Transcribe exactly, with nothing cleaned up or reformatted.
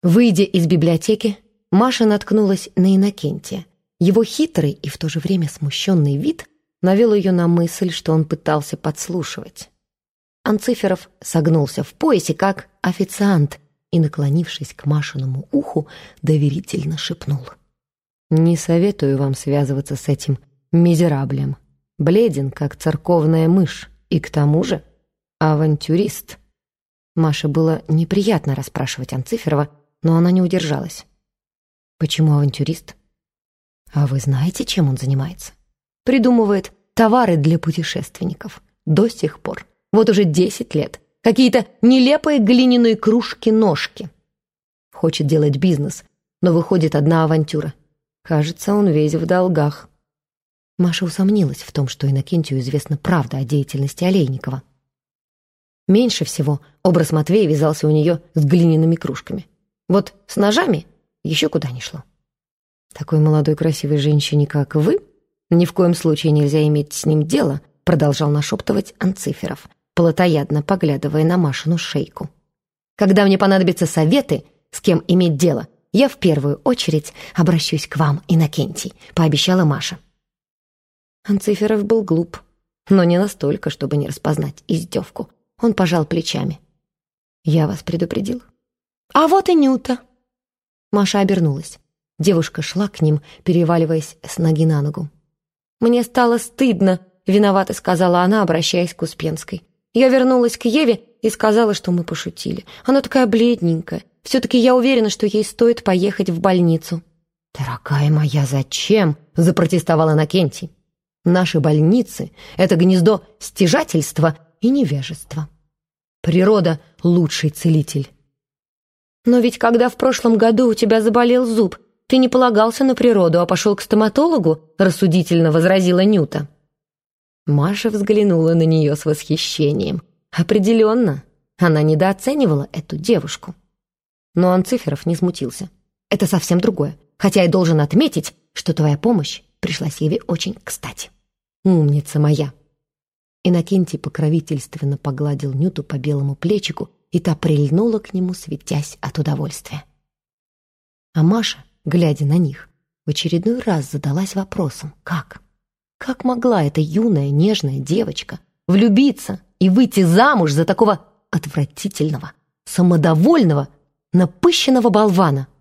Выйдя из библиотеки, Маша наткнулась на Иннокентия. Его хитрый и в то же время смущенный вид навел ее на мысль, что он пытался подслушивать. Анциферов согнулся в поясе, как официант, и, наклонившись к Машиному уху, доверительно шепнул: «Не советую вам связываться с этим мизераблем. Бледен, как церковная мышь, и к тому же авантюрист». Маше было неприятно расспрашивать Анциферова, но она не удержалась. «Почему авантюрист?» «А вы знаете, чем он занимается?» «Придумывает товары для путешественников. До сих пор. Вот уже десять лет. Какие-то нелепые глиняные кружки-ножки. Хочет делать бизнес, но выходит одна авантюра. Кажется, он весь в долгах». Маша усомнилась в том, что Иннокентию известна правда о деятельности Олейникова. Меньше всего образ Матвея вязался у нее с глиняными кружками. Вот с ножами еще куда ни шло. «Такой молодой красивой женщине, как вы, ни в коем случае нельзя иметь с ним дело», продолжал нашептывать Анциферов, плотоядно поглядывая на Машину шейку. «Когда мне понадобятся советы, с кем иметь дело, я в первую очередь обращусь к вам, Иннокентий», пообещала Маша. Анциферов был глуп, но не настолько, чтобы не распознать издевку. Он пожал плечами. «Я вас предупредил». «А вот и Нюта». Маша обернулась. Девушка шла к ним, переваливаясь с ноги на ногу. «Мне стало стыдно», — виновато сказала она, обращаясь к Успенской. «Я вернулась к Еве и сказала, что мы пошутили. Она такая бледненькая. Все-таки я уверена, что ей стоит поехать в больницу». «Дорогая моя, зачем?» — запротестовал Иннокентий. «Наши больницы — это гнездо стяжательства и невежества. Природа — лучший целитель». «Но ведь когда в прошлом году у тебя заболел зуб, ты не полагался на природу, а пошел к стоматологу?» — рассудительно возразила Нюта. Маша взглянула на нее с восхищением. Определенно, она недооценивала эту девушку. Но Анциферов не смутился. «Это совсем другое, хотя я должен отметить, что твоя помощь пришлась Еве очень кстати. Умница моя!» Иннокентий покровительственно погладил Нюту по белому плечику, и та прильнула к нему, светясь от удовольствия. А Маша, глядя на них, в очередной раз задалась вопросом: как? Как могла эта юная, нежная девочка влюбиться и выйти замуж за такого отвратительного, самодовольного, напыщенного болвана?